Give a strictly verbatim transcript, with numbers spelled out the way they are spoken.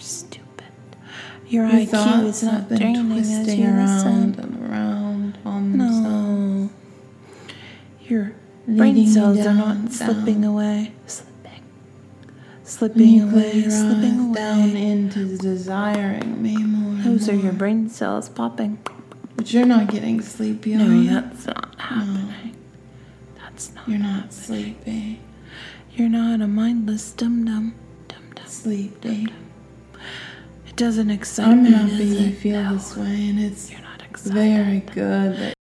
stupid. Your Your I Q is thoughts have not been draining as twisting you around listen. and around on themselves. No. Your brain Leading you cells are down, not slipping down. away. Slipping. When Slipping you close away, your slipping eyes away. down into desiring me more and Those are your more. brain cells popping. But you're not getting sleepy. No, are you? that's not happening. That's not You're not happening. sleepy. You're not a mindless dum-dum. Dum-dum. Sleepy. It doesn't excite I'm me, happy does you it? feel No. this way, and it's You're not excited. very good that